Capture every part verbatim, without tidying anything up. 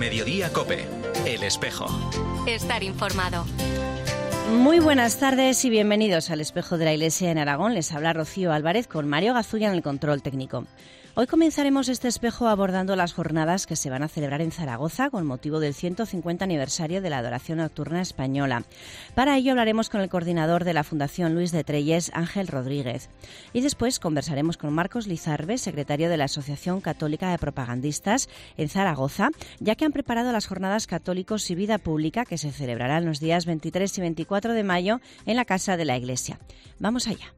Mediodía COPE. El Espejo. Estar informado. Muy buenas tardes y bienvenidos al Espejo de la Iglesia en Aragón. Les habla Rocío Álvarez con Mario Gazulla en el control técnico. Hoy comenzaremos este espejo abordando las jornadas que se van a celebrar en Zaragoza con motivo del ciento cincuenta aniversario de la Adoración Nocturna Española. Para ello hablaremos con el coordinador de la Fundación Luis de Trelles, Ángel Rodríguez. Y después conversaremos con Marcos Lizarbe, secretario de la Asociación Católica de Propagandistas en Zaragoza, ya que han preparado las jornadas Católicos y Vida Pública que se celebrarán los días veintitrés y veinticuatro de mayo en la Casa de la Iglesia. Vamos allá.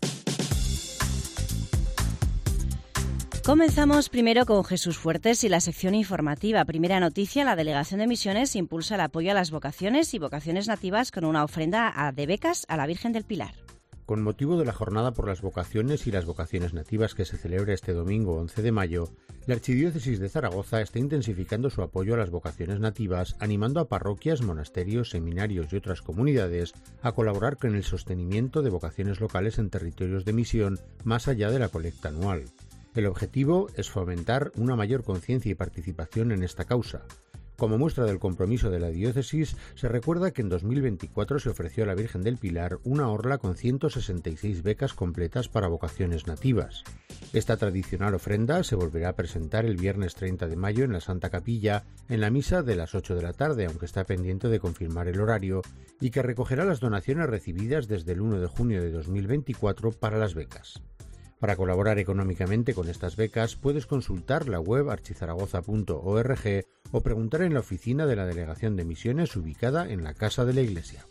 Comenzamos primero con Jesús Fuertes y la sección informativa. Primera noticia, la Delegación de Misiones impulsa el apoyo a las vocaciones y vocaciones nativas con una ofrenda de becas a la Virgen del Pilar. Con motivo de la Jornada por las Vocaciones y las Vocaciones Nativas que se celebra este domingo once de mayo, la Archidiócesis de Zaragoza está intensificando su apoyo a las vocaciones nativas, animando a parroquias, monasterios, seminarios y otras comunidades a colaborar con el sostenimiento de vocaciones locales en territorios de misión más allá de la colecta anual. El objetivo es fomentar una mayor conciencia y participación en esta causa. Como muestra del compromiso de la diócesis, se recuerda que en dos mil veinticuatro se ofreció a la Virgen del Pilar una orla con ciento sesenta y seis becas completas para vocaciones nativas. Esta tradicional ofrenda se volverá a presentar el viernes treinta de mayo en la Santa Capilla, en la misa de las ocho de la tarde, aunque está pendiente de confirmar el horario, y que recogerá las donaciones recibidas desde el uno de junio de dos mil veinticuatro para las becas. Para colaborar económicamente con estas becas puedes consultar la web archizaragoza punto org o preguntar en la oficina de la Delegación de Misiones ubicada en la Casa de la Iglesia.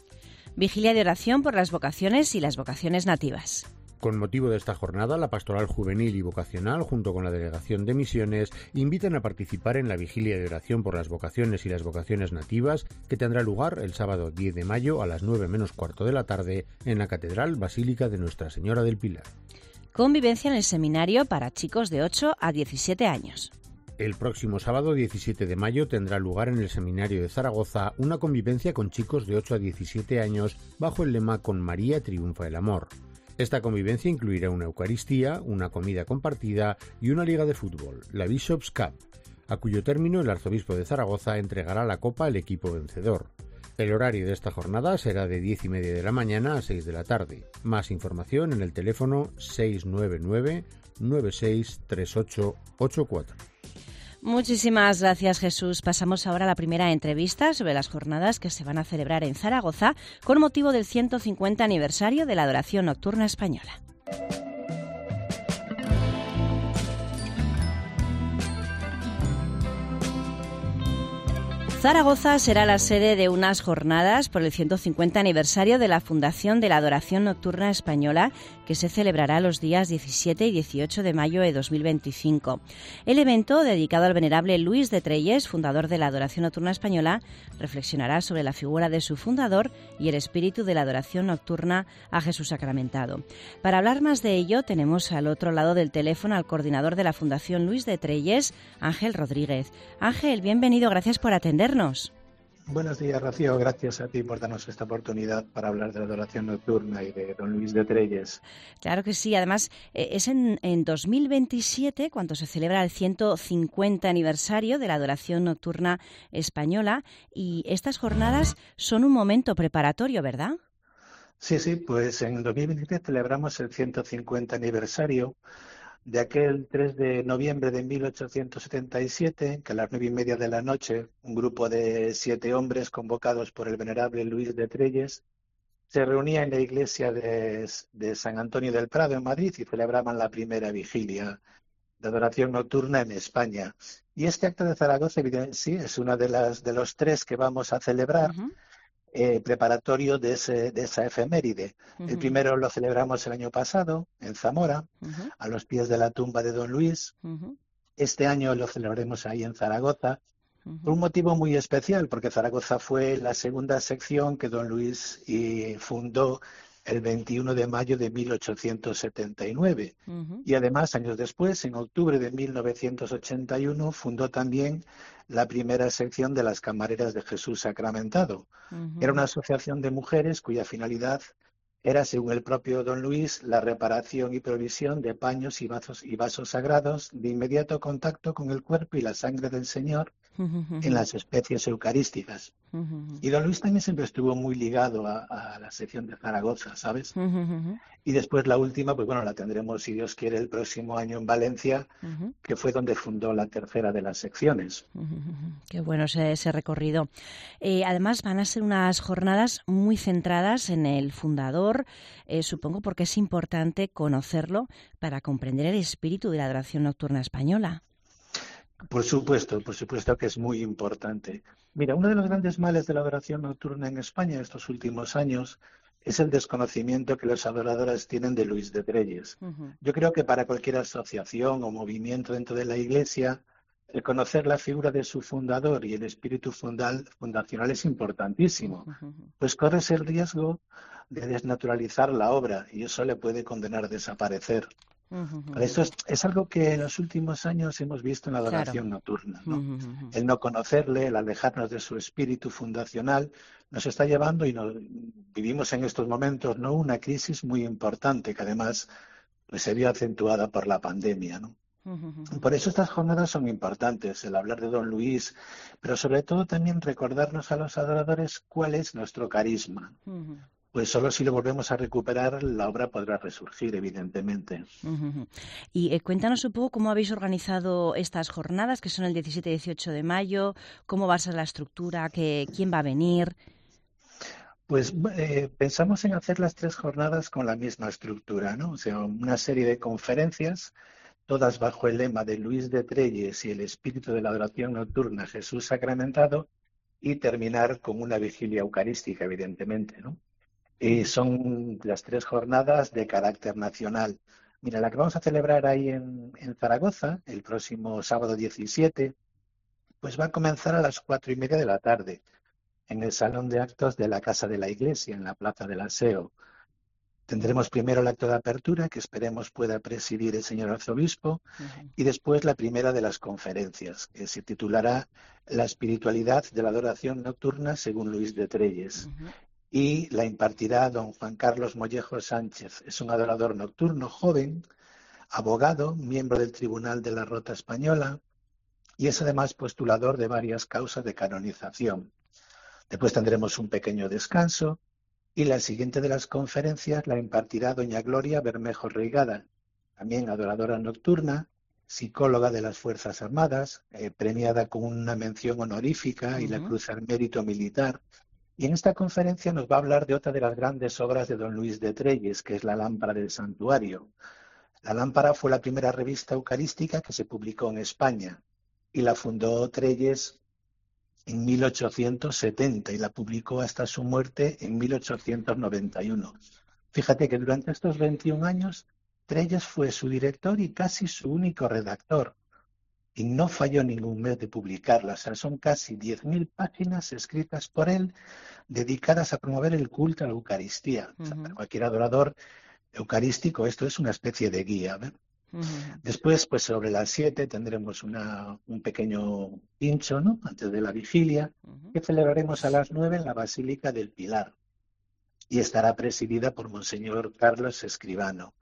Vigilia de oración por las vocaciones y las vocaciones nativas. Con motivo de esta jornada, la Pastoral Juvenil y Vocacional, junto con la Delegación de Misiones, invitan a participar en la Vigilia de oración por las vocaciones y las vocaciones nativas, que tendrá lugar el sábado diez de mayo a las nueve menos cuarto de la tarde en la Catedral Basílica de Nuestra Señora del Pilar. Convivencia en el seminario para chicos de ocho a diecisiete años. El próximo sábado diecisiete de mayo tendrá lugar en el Seminario de Zaragoza una convivencia con chicos de ocho a diecisiete años bajo el lema Con María triunfa el amor. Esta convivencia incluirá una Eucaristía, una comida compartida y una liga de fútbol, la Bishop's Cup, a cuyo término el arzobispo de Zaragoza entregará la copa al equipo vencedor. El horario de esta jornada será de diez y media de la mañana a seis de la tarde. Más información en el teléfono seis nueve nueve, nueve seis tres ocho ocho cuatro. Muchísimas gracias, Jesús. Pasamos ahora a la primera entrevista sobre las jornadas que se van a celebrar en Zaragoza con motivo del ciento cincuenta aniversario de la Adoración Nocturna Española. Zaragoza será la sede de unas jornadas por el ciento cincuenta aniversario de la fundación de la Adoración Nocturna Española, que se celebrará los días diecisiete y dieciocho de mayo de dos mil veinticinco. El evento, dedicado al venerable Luis de Trelles, fundador de la Adoración Nocturna Española, reflexionará sobre la figura de su fundador y el espíritu de la adoración nocturna a Jesús sacramentado. Para hablar más de ello, tenemos al otro lado del teléfono al coordinador de la Fundación Luis de Trelles, Ángel Rodríguez. Ángel, bienvenido, gracias por atender. Buenos días, Rocío. Gracias a ti por darnos esta oportunidad para hablar de la adoración nocturna y de don Luis de Trelles. Claro que sí. Además, es en, en dos mil veintisiete cuando se celebra el ciento cincuenta aniversario de la adoración nocturna española y estas jornadas son un momento preparatorio, ¿verdad? Sí, sí. Pues en dos mil veintisiete celebramos el ciento cincuenta aniversario de aquel tres de noviembre de mil ochocientos setenta y siete, que a las nueve y media de la noche, un grupo de siete hombres convocados por el venerable Luis de Trelles se reunía en la iglesia de, de San Antonio del Prado en Madrid y celebraban la primera vigilia de adoración nocturna en España. Y este acto de Zaragoza, sí, es uno de, las, de los tres que vamos a celebrar. Uh-huh. Eh, preparatorio de, ese, de esa efeméride. Uh-huh. El primero lo celebramos el año pasado en Zamora, uh-huh. a los pies de la tumba de don Luis. Uh-huh. Este año lo celebraremos ahí en Zaragoza, uh-huh. por un motivo muy especial, porque Zaragoza fue la segunda sección que don Luis y fundó el veintiuno de mayo de mil ochocientos setenta y nueve. Uh-huh. Y además, años después, en octubre de mil novecientos ochenta y uno, fundó también la primera sección de las Camareras de Jesús Sacramentado. Uh-huh. Era una asociación de mujeres cuya finalidad era, según el propio don Luis, la reparación y provisión de paños y vasos, y vasos sagrados de inmediato contacto con el cuerpo y la sangre del Señor en las especies eucarísticas. Y don Luis también siempre estuvo muy ligado a, a la sección de Zaragoza, ¿sabes? Y después la última, pues bueno, la tendremos, si Dios quiere, el próximo año en Valencia, uh-huh. que fue donde fundó la tercera de las secciones. Uh-huh. Qué bueno ese, ese recorrido. Eh, además, van a ser unas jornadas muy centradas en el fundador, eh, supongo porque es importante conocerlo para comprender el espíritu de la adoración nocturna española. Por supuesto, por supuesto que es muy importante. Mira, uno de los grandes males de la adoración nocturna en España estos últimos años es el desconocimiento que los adoradores tienen de Luis de Trelles. Uh-huh. Yo creo que para cualquier asociación o movimiento dentro de la Iglesia, el conocer la figura de su fundador y el espíritu fundal, fundacional es importantísimo, uh-huh. pues corres el riesgo de desnaturalizar la obra y eso le puede condenar a desaparecer. Uh-huh. Esto es, es algo que en los últimos años hemos visto en la adoración claro. nocturna, ¿no? Uh-huh. El no conocerle, el alejarnos de su espíritu fundacional, nos está llevando y nos, vivimos en estos momentos, ¿no?, una crisis muy importante que además pues, se vio acentuada por la pandemia, ¿no? Uh-huh. Por eso estas jornadas son importantes, el hablar de don Luis, pero sobre todo también recordarnos a los adoradores cuál es nuestro carisma. Uh-huh. Pues solo si lo volvemos a recuperar, la obra podrá resurgir, evidentemente. Uh-huh. Y eh, cuéntanos un poco cómo habéis organizado estas jornadas, que son el diecisiete y dieciocho de mayo, cómo va a ser la estructura, que, quién va a venir. Pues eh, pensamos en hacer las tres jornadas con la misma estructura, ¿no? O sea, una serie de conferencias, todas bajo el lema de Luis de Trelles y el espíritu de la adoración nocturna, Jesús sacramentado, y terminar con una vigilia eucarística, evidentemente, ¿no? Y son las tres jornadas de carácter nacional. Mira, la que vamos a celebrar ahí en, en Zaragoza, el próximo sábado diecisiete, pues va a comenzar a las cuatro y media de la tarde, en el Salón de Actos de la Casa de la Iglesia, en la Plaza del Aseo. Tendremos primero el acto de apertura, que esperemos pueda presidir el señor arzobispo, uh-huh. y después la primera de las conferencias, que se titulará La espiritualidad de la adoración nocturna según Luis de Trelles. Uh-huh. Y la impartirá don Juan Carlos Mollejo Sánchez. Es un adorador nocturno joven, abogado, miembro del Tribunal de la Rota Española y es además postulador de varias causas de canonización. Después tendremos un pequeño descanso y la siguiente de las conferencias la impartirá doña Gloria Bermejo Reigada, también adoradora nocturna, psicóloga de las Fuerzas Armadas, eh, premiada con una mención honorífica uh-huh. y la Cruz al Mérito Militar. Y en esta conferencia nos va a hablar de otra de las grandes obras de don Luis de Trelles, que es la Lámpara del Santuario. La Lámpara fue la primera revista eucarística que se publicó en España y la fundó Trelles en mil ochocientos setenta y la publicó hasta su muerte en mil ochocientos noventa y uno. Fíjate que durante estos veintiún años Trelles fue su director y casi su único redactor. Y no falló ningún mes de publicarla. O sea, son casi diez mil páginas escritas por él dedicadas a promover el culto a la Eucaristía. Uh-huh. O sea, para cualquier adorador eucarístico esto es una especie de guía, ¿eh? Uh-huh. Después, pues sobre las siete tendremos una, un pequeño pincho, ¿no?, antes de la vigilia, uh-huh. que celebraremos a las nueve en la Basílica del Pilar. Y estará presidida por Monseñor Carlos Escribano.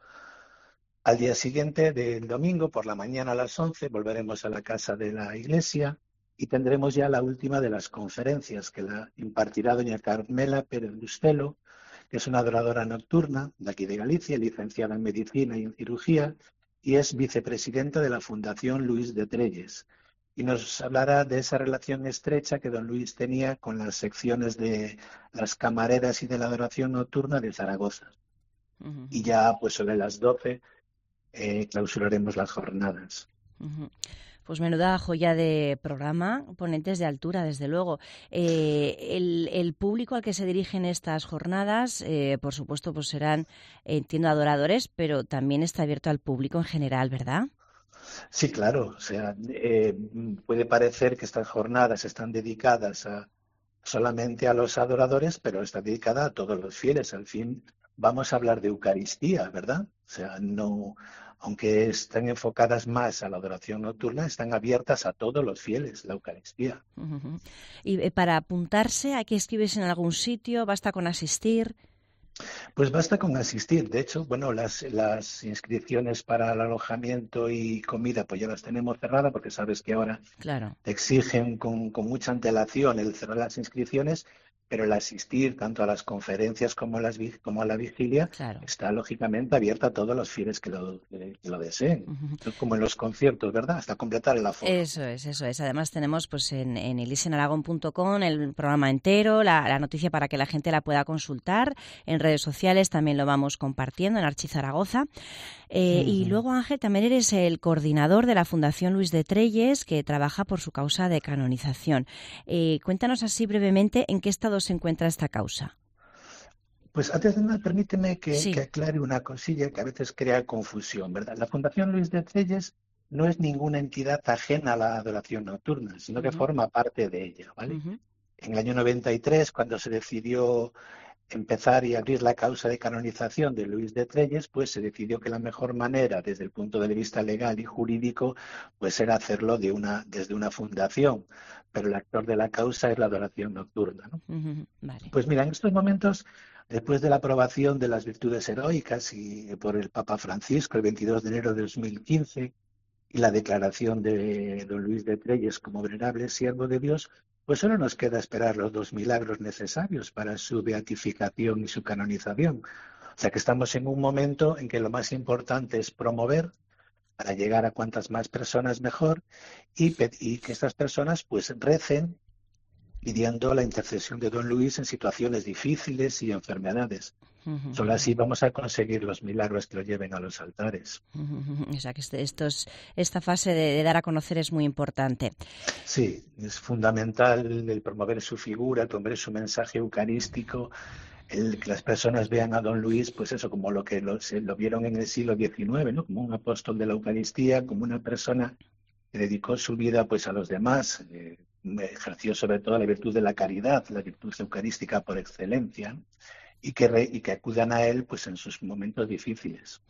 Al día siguiente del domingo, por la mañana a las once, volveremos a la casa de la iglesia y tendremos ya la última de las conferencias que la impartirá doña Carmela Pérez Bustelo, que es una adoradora nocturna de aquí de Galicia, licenciada en Medicina y en Cirugía, y es vicepresidenta de la Fundación Luis de Trelles. Y nos hablará de esa relación estrecha que don Luis tenía con las secciones de las camareras y de la adoración nocturna de Zaragoza. Uh-huh. Y ya pues sobre las doce... Eh, clausuraremos las jornadas. Uh-huh. Pues menuda joya de programa, ponentes de altura, desde luego. Eh, el, el público al que se dirigen estas jornadas, eh, por supuesto, pues serán, entiendo, adoradores, pero también está abierto al público en general, ¿verdad? Sí, claro. O sea, eh, puede parecer que estas jornadas están dedicadas a, solamente a los adoradores, pero está dedicada a todos los fieles. Al fin, vamos a hablar de Eucaristía, ¿verdad? O sea, no, aunque están enfocadas más a la adoración nocturna, están abiertas a todos los fieles, la Eucaristía. Uh-huh. Y para apuntarse, ¿hay que inscribirse en algún sitio? ¿Basta con asistir? Pues basta con asistir. De hecho, bueno, las, las inscripciones para el alojamiento y comida, pues ya las tenemos cerradas, porque sabes que ahora Claro. te exigen con, con mucha antelación el cerrar las inscripciones, pero el asistir tanto a las conferencias como a, las, vi- como a la vigilia Claro. está lógicamente abierta a todos los fieles que lo, que lo deseen. Ujú. Como en los conciertos, ¿verdad? Hasta completar el aforo. Eso es, eso es. Además tenemos pues en, en elisenaragón punto com el programa entero, la, la noticia para que la gente la pueda consultar. En redes sociales también lo vamos compartiendo en Archizaragoza. Eh, Ujú. Y luego, Ángel, también eres el coordinador de la Fundación Luis de Trelles, que trabaja por su causa de canonización. Eh, cuéntanos así brevemente en qué estado se encuentra esta causa. Pues antes de nada, permíteme que, Sí. que aclare una cosilla que a veces crea confusión, ¿verdad? La Fundación Luis de Trelles no es ninguna entidad ajena a la adoración nocturna, sino que Ujú. forma parte de ella, ¿vale? Ujú. En el año noventa y tres, cuando se decidió empezar y abrir la causa de canonización de Luis de Trelles, pues se decidió que la mejor manera, desde el punto de vista legal y jurídico, pues era hacerlo de una, desde una fundación. Pero el actor de la causa es la adoración nocturna, ¿no? Ujú. Vale. Pues mira, en estos momentos, después de la aprobación de las virtudes heroicas y por el Papa Francisco el veintidós de enero de dos mil quince y la declaración de don Luis de Trelles como venerable siervo de Dios, pues solo nos queda esperar los dos milagros necesarios para su beatificación y su canonización. O sea que estamos en un momento en que lo más importante es promover para llegar a cuantas más personas mejor y, pe- y que estas personas pues recen pidiendo la intercesión de don Luis en situaciones difíciles y enfermedades. Ujú. Solo así vamos a conseguir los milagros que lo lleven a los altares. Ujú. O sea que este- estos, esta fase de, de dar a conocer es muy importante. Sí, es fundamental el promover su figura, el promover su mensaje eucarístico, el que las personas vean a don Luis, pues eso, como lo que lo, se, lo vieron en el siglo diecinueve, ¿no? Como un apóstol de la Eucaristía, como una persona que dedicó su vida pues a los demás, eh, ejerció sobre todo la virtud de la caridad, la virtud eucarística por excelencia, ¿no? y que re, y que acudan a él pues en sus momentos difíciles.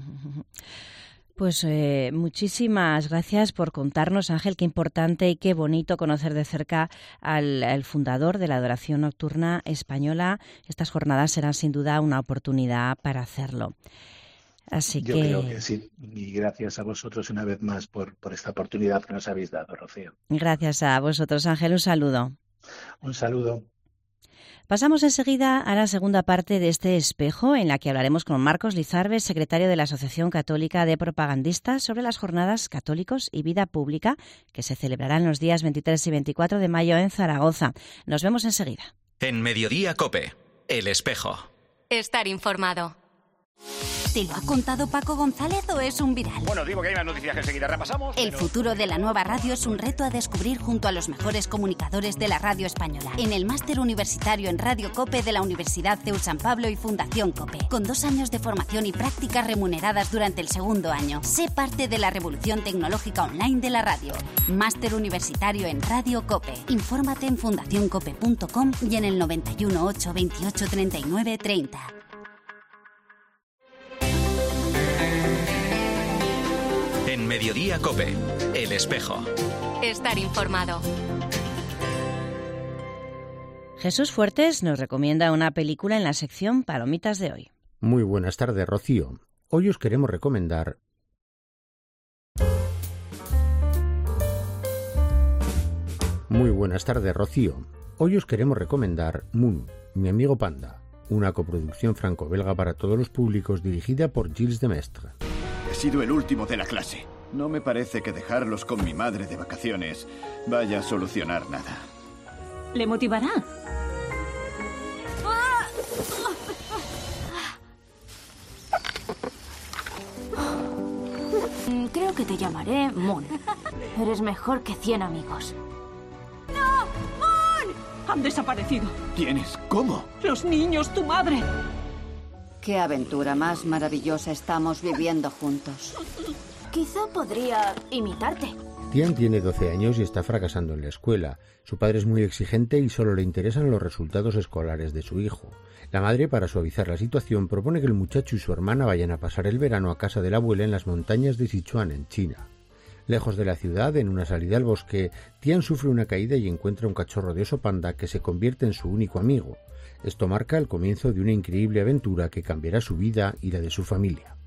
Pues eh, muchísimas gracias por contarnos, Ángel, qué importante y qué bonito conocer de cerca al, al fundador de la adoración nocturna española. Estas jornadas serán sin duda una oportunidad para hacerlo. Así Yo que... creo que sí, y gracias a vosotros una vez más por, por esta oportunidad que nos habéis dado, Rocío. Gracias a vosotros, Ángel, un saludo. Un saludo. Pasamos enseguida a la segunda parte de este espejo, en la que hablaremos con Marcos Lizarbe, secretario de la Asociación Católica de Propagandistas, sobre las jornadas Católicos y Vida Pública, que se celebrarán los días veintitrés y veinticuatro de mayo en Zaragoza. Nos vemos enseguida. En Mediodía COPE, El Espejo. Estar informado. ¿Te lo ha contado Paco González o es un viral? Bueno, digo que hay más noticias que enseguida repasamos. El pero... futuro de la nueva radio es un reto a descubrir junto a los mejores comunicadores de la radio española. En el máster universitario en Radio COPE de la Universidad C E U San Pablo y Fundación COPE. Con dos años de formación y prácticas remuneradas durante el segundo año. Sé parte de la revolución tecnológica online de la radio. Máster universitario en Radio COPE. Infórmate en fundación cope punto com y en el noventa y uno, ocho, veintiocho, treinta y nueve, treinta. En Mediodía COPE, El Espejo. Estar informado. Jesús Fuertes nos recomienda una película en la sección Palomitas de hoy. Muy buenas tardes, Rocío. Hoy os queremos recomendar... Muy buenas tardes, Rocío. Hoy os queremos recomendar Moon, mi amigo panda, una coproducción franco-belga para todos los públicos dirigida por Gilles Demestre. He sido el último de la clase. No me parece que dejarlos con mi madre de vacaciones vaya a solucionar nada. ¿Le motivará? Creo que te llamaré Moon. Eres mejor que cien amigos. ¡No! ¡Moon! Han desaparecido. ¿Quiénes? ¿Cómo? Los niños, tu madre. Qué aventura más maravillosa estamos viviendo juntos. Quizá podría imitarte. Tian tiene doce años y está fracasando en la escuela. Su padre es muy exigente y solo le interesan los resultados escolares de su hijo. La madre, para suavizar la situación, propone que el muchacho y su hermana vayan a pasar el verano a casa de la abuela en las montañas de Sichuan, en China. Lejos de la ciudad, en una salida al bosque, Tian sufre una caída y encuentra un cachorro de oso panda que se convierte en su único amigo. Esto marca el comienzo de una increíble aventura que cambiará su vida y la de su familia.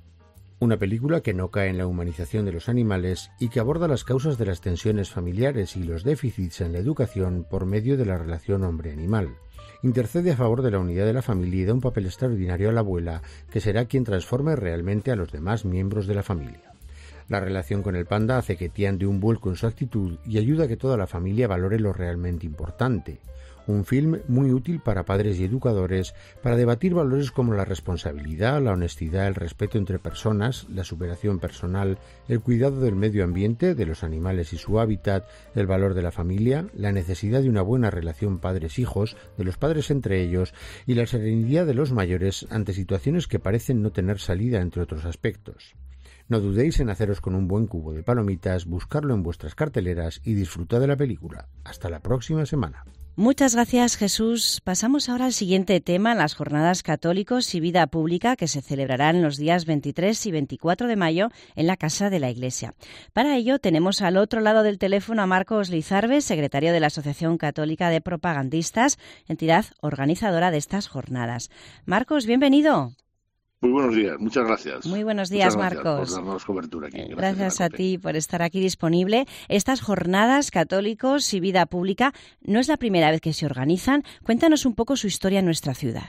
Una película que no cae en la humanización de los animales y que aborda las causas de las tensiones familiares y los déficits en la educación por medio de la relación hombre-animal. Intercede a favor de la unidad de la familia y da un papel extraordinario a la abuela, que será quien transforme realmente a los demás miembros de la familia. La relación con el panda hace que Tian dé un vuelco en su actitud y ayuda a que toda la familia valore lo realmente importante. Un film muy útil para padres y educadores para debatir valores como la responsabilidad, la honestidad, el respeto entre personas, la superación personal, el cuidado del medio ambiente, de los animales y su hábitat, el valor de la familia, la necesidad de una buena relación padres-hijos, de los padres entre ellos y la serenidad de los mayores ante situaciones que parecen no tener salida, entre otros aspectos. No dudéis en haceros con un buen cubo de palomitas, buscarlo en vuestras carteleras y disfrutad de la película. Hasta la próxima semana. Muchas gracias, Jesús. Pasamos ahora al siguiente tema, las Jornadas Católicos y Vida Pública, que se celebrarán los días veintitrés y veinticuatro de mayo en la Casa de la Iglesia. Para ello tenemos al otro lado del teléfono a Marcos Lizarbe, secretario de la Asociación Católica de Propagandistas, entidad organizadora de estas jornadas. Marcos, bienvenido. Muy buenos días, muchas gracias. Muy buenos días, muchas Marcos. Gracias por darnos cobertura aquí. Gracias, gracias a ti por estar aquí disponible. Estas jornadas católicos y vida pública no es la primera vez que se organizan. Cuéntanos un poco su historia en nuestra ciudad.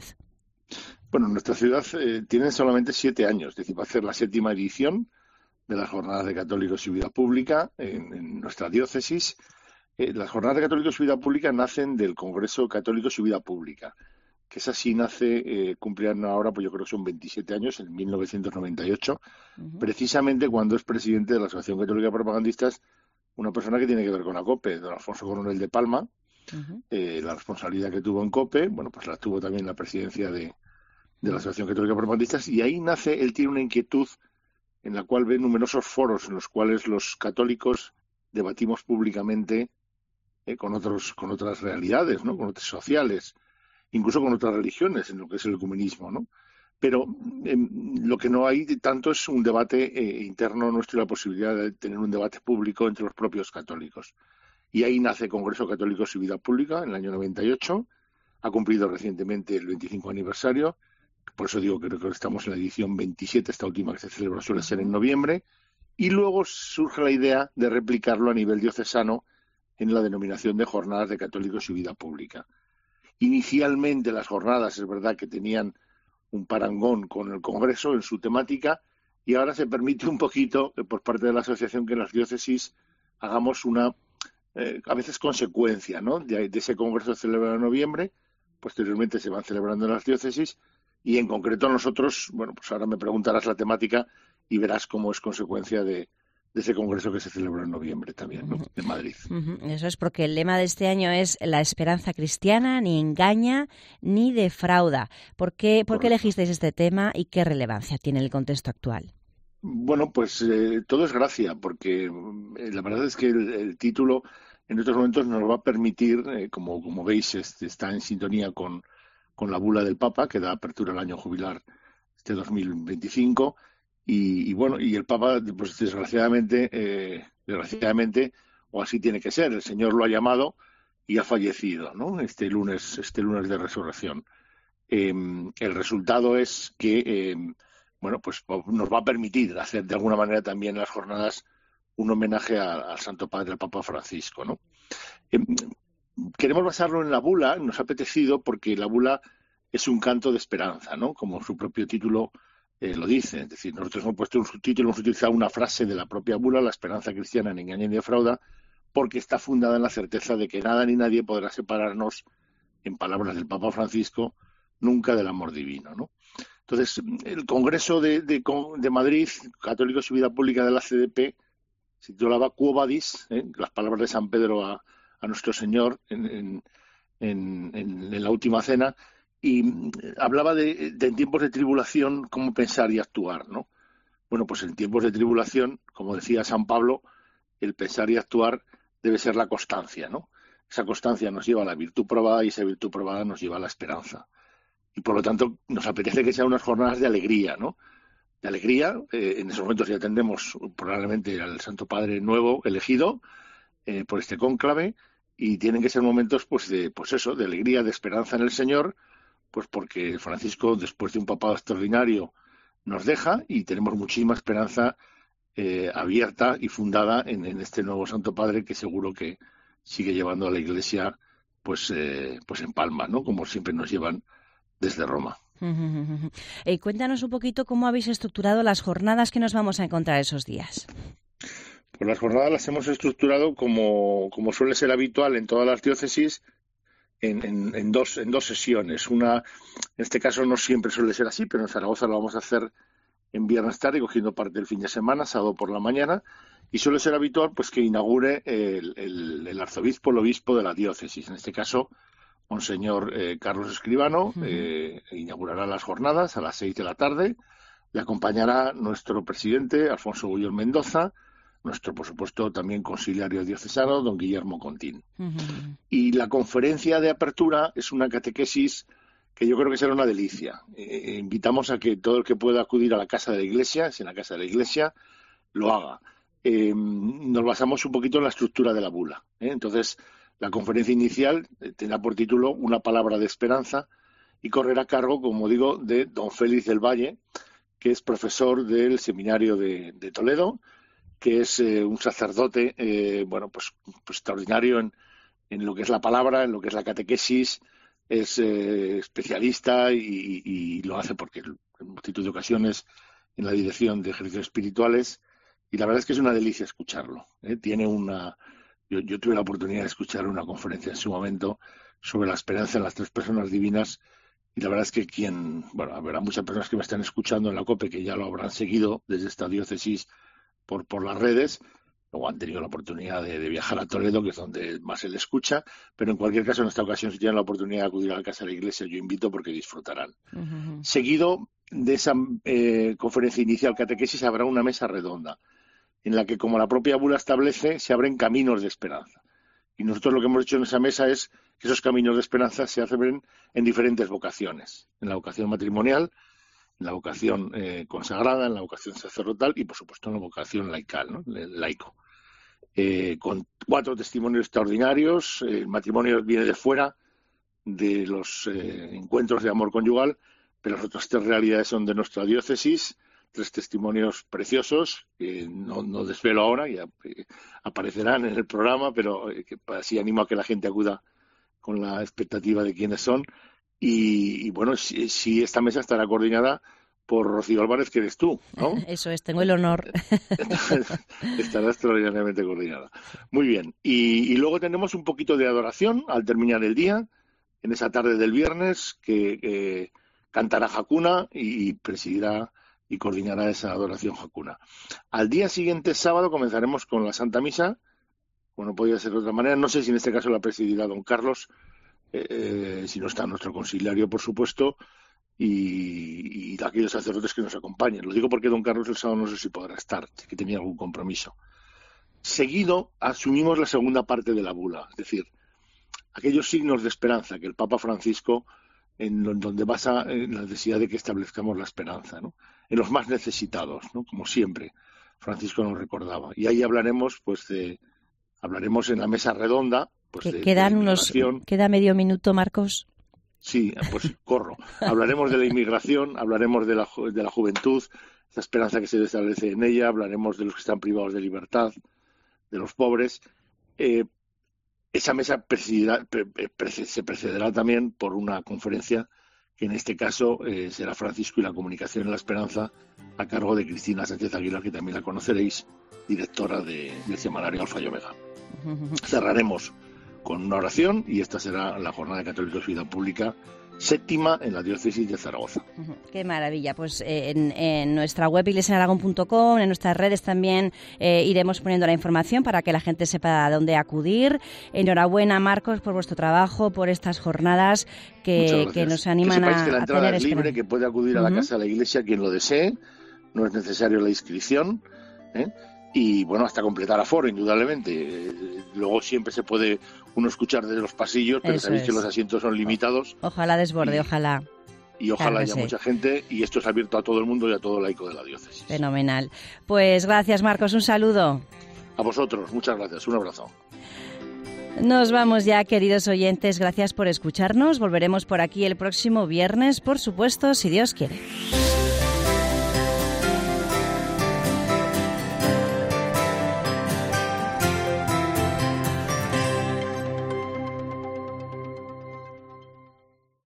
Bueno, nuestra ciudad eh, tiene solamente siete años, es decir, va a ser la séptima edición de las jornadas de católicos y vida pública en, en nuestra diócesis. Eh, las jornadas de católicos y vida pública nacen del Congreso Católicos y Vida Pública, que esa sí nace, eh, cumplirán ahora, pues yo creo que son veintisiete años, en mil novecientos noventa y ocho, uh-huh. precisamente cuando es presidente de la Asociación Católica de Propagandistas, una persona que tiene que ver con la COPE, don Alfonso Coronel de Palma. Uh-huh. Eh, la responsabilidad que tuvo en COPE, bueno, pues la tuvo también la presidencia de, de la Asociación Católica de Propagandistas, y ahí nace, él tiene una inquietud en la cual ve numerosos foros en los cuales los católicos debatimos públicamente eh, con otros, con otras realidades, ¿no? Con otras sociales, incluso con otras religiones, en lo que es el ecumenismo, ¿no? Pero eh, lo que no hay tanto es un debate eh, interno nuestro y la posibilidad de tener un debate público entre los propios católicos. Y ahí nace Congreso Católicos y Vida Pública en el año noventa y ocho, ha cumplido recientemente el veinticinco aniversario, por eso digo que creo que estamos en la edición veintisiete, esta última que se celebra suele ser en noviembre, y luego surge la idea de replicarlo a nivel diocesano en la denominación de Jornadas de Católicos y Vida Pública. Inicialmente las jornadas es verdad que tenían un parangón con el Congreso en su temática y ahora se permite un poquito eh, por parte de la asociación que en las diócesis hagamos una, eh, a veces consecuencia, ¿no? de, de ese Congreso celebrado en noviembre, posteriormente se van celebrando en las diócesis y en concreto nosotros, bueno, pues ahora me preguntarás la temática y verás cómo es consecuencia de de ese congreso que se celebró en noviembre también, ¿no? En Madrid. Uh-huh. Eso es porque el lema de este año es la esperanza cristiana, ni engaña ni defrauda. ¿Por qué, por qué elegisteis este tema y qué relevancia tiene en el contexto actual? Bueno, pues eh, todo es gracia, porque eh, la verdad es que el, el título en estos momentos nos va a permitir, eh, como, como veis, este, está en sintonía con, con la bula del Papa, que da apertura al año jubilar este dos mil veinticinco, Y, y bueno, y el Papa, pues desgraciadamente, eh, desgraciadamente, o así tiene que ser, el Señor lo ha llamado y ha fallecido, ¿no? Este lunes, este lunes de resurrección. Eh, el resultado es que, eh, bueno, pues nos va a permitir hacer de alguna manera también en las jornadas un homenaje a, al Santo Padre, al Papa Francisco, ¿no? Eh, queremos basarlo en la bula, nos ha apetecido porque la bula es un canto de esperanza, ¿no? Como su propio título Eh, lo dice, es decir, nosotros hemos puesto un subtítulo, hemos utilizado una frase de la propia bula, la esperanza cristiana ni engaña ni defrauda, porque está fundada en la certeza de que nada ni nadie podrá separarnos, en palabras del Papa Francisco, nunca del amor divino, ¿no? Entonces, el Congreso de, de, de Madrid, Católicos y Vida Pública de la C D P, se titulaba Quo Vadis, ¿eh? las palabras de San Pedro a, a nuestro Señor en, en, en, en, en la última cena, y hablaba de, de en tiempos de tribulación cómo pensar y actuar, ¿no? Bueno, pues en tiempos de tribulación, como decía San Pablo, el pensar y actuar debe ser la constancia, ¿no? Esa constancia nos lleva a la virtud probada y esa virtud probada nos lleva a la esperanza. Y por lo tanto nos apetece que sean unas jornadas de alegría, ¿no? de alegría. Eh, en esos momentos ya tendremos probablemente al Santo Padre nuevo elegido eh, por este cónclave, y tienen que ser momentos pues de pues eso, de alegría, de esperanza en el Señor, pues porque Francisco, después de un papado extraordinario, nos deja, y tenemos muchísima esperanza eh, abierta y fundada en, en este nuevo Santo Padre, que seguro que sigue llevando a la Iglesia pues eh, pues en palma, ¿no? Como siempre nos llevan desde Roma. Eh, cuéntanos un poquito cómo habéis estructurado las jornadas que nos vamos a encontrar esos días. Pues las jornadas las hemos estructurado como, como suele ser habitual en todas las diócesis, en, en, en, dos, en dos sesiones. Una, en este caso no siempre suele ser así, pero en Zaragoza lo vamos a hacer en viernes tarde, cogiendo parte del fin de semana, sábado por la mañana, y suele ser habitual pues que inaugure el, el, el arzobispo, el obispo de la diócesis. En este caso, Monseñor eh, Carlos Escribano eh, inaugurará las jornadas a las seis de la tarde. Le acompañará nuestro presidente, Alfonso Bullón Mendoza, nuestro, por supuesto, también conciliario diocesano, don Guillermo Contín. Uh-huh. Y la conferencia de apertura es una catequesis que yo creo que será una delicia. Eh, invitamos a que todo el que pueda acudir a la casa de la Iglesia, si en la casa de la Iglesia, lo haga. Eh, nos basamos un poquito en la estructura de la bula. ¿eh? Entonces, la conferencia inicial eh, tendrá por título Una palabra de esperanza, y correrá a cargo, como digo, de don Félix del Valle, que es profesor del Seminario de, de Toledo, que es eh, un sacerdote, eh, bueno, pues, pues extraordinario en, en lo que es la palabra, en lo que es la catequesis, es eh, especialista y, y lo hace porque en multitud de ocasiones en la dirección de ejercicios espirituales, y la verdad es que es una delicia escucharlo. ¿eh? Tiene una, yo, yo tuve la oportunidad de escuchar una conferencia en su momento sobre la esperanza en las tres personas divinas, y la verdad es que quien, bueno, habrá muchas personas que me están escuchando en la COPE que ya lo habrán seguido desde esta diócesis por, por las redes, o han tenido la oportunidad de, de viajar a Toledo, que es donde más se le escucha, pero en cualquier caso, en esta ocasión, si tienen la oportunidad de acudir a la casa de la Iglesia, yo invito porque disfrutarán. Uh-huh. Seguido de esa eh, conferencia inicial catequesis, habrá una mesa redonda, en la que, como la propia bula establece, se abren caminos de esperanza. Y nosotros lo que hemos hecho en esa mesa es que esos caminos de esperanza se abren en diferentes vocaciones, en la vocación matrimonial, en la vocación eh, consagrada, en la vocación sacerdotal y, por supuesto, en la vocación laical, ¿no? laico. Eh, con cuatro testimonios extraordinarios. El matrimonio viene de fuera de los eh, encuentros de amor conyugal, pero las otras tres realidades son de nuestra diócesis. Tres testimonios preciosos, que no, no desvelo ahora, ya eh, aparecerán en el programa, pero eh, que así animo a que la gente acuda con la expectativa de quiénes son. Y, y bueno, si, si esta mesa estará coordinada por Rocío Álvarez, que eres tú, ¿no? Eso es, tengo el honor. Estará extraordinariamente coordinada. Muy bien. Y, y luego tenemos un poquito de adoración al terminar el día, en esa tarde del viernes, que eh, cantará Jacuna y presidirá y coordinará esa adoración jacuna. Al día siguiente, sábado, comenzaremos con la Santa Misa. Bueno, podría ser de otra manera. No sé si en este caso la presidirá don Carlos, eh, si no está nuestro conciliario, por supuesto, y, y aquellos sacerdotes que nos acompañen. Lo digo porque don Carlos el sábado no sé si podrá estar, que tenía algún compromiso. Seguido, asumimos la segunda parte de la bula, es decir, aquellos signos de esperanza que el Papa Francisco, en donde basa en la necesidad de que establezcamos la esperanza, ¿no? En los más necesitados, ¿no? Como siempre Francisco nos recordaba. Y ahí hablaremos, pues, de hablaremos en la mesa redonda, pues, que de, quedan de unos, queda medio minuto, Marcos. Sí, pues corro. Hablaremos de la inmigración, hablaremos de la de la juventud, esa esperanza que se establece en ella, hablaremos de los que están privados de libertad, de los pobres. Eh, esa mesa presidirá, pre, pre, se precederá también por una conferencia que en este caso eh, será Francisco y la comunicación en la esperanza, a cargo de Cristina Sánchez Aguilar, que también la conoceréis, directora de, del semanario Alfa y Omega. Cerraremos con una oración y esta será la Jornada de Católicos y Vida Pública séptima en la diócesis de Zaragoza. Qué maravilla. Pues eh, en, en nuestra web iglesia en aragón punto com, en nuestras redes también eh, iremos poniendo la información para que la gente sepa a dónde acudir. Enhorabuena, Marcos, por vuestro trabajo, por estas jornadas que, que nos animan que a, que la entrada a tener es libre, esperanza. Que puede acudir a la uh-huh. casa de la iglesia quien lo desee, no es necesario la inscripción, ¿eh? Y bueno, hasta completar aforo, indudablemente. Luego siempre se puede uno escuchar desde los pasillos, pero Eso sabéis es. que los asientos son limitados. Ojalá desborde, y, ojalá. y ojalá Claro que haya sí. mucha gente, y esto es abierto a todo el mundo y a todo laico de la diócesis. Fenomenal. Pues gracias, Marcos, un saludo. A vosotros, muchas gracias, un abrazo. Nos vamos ya, queridos oyentes, gracias por escucharnos. Volveremos por aquí el próximo viernes, por supuesto, si Dios quiere.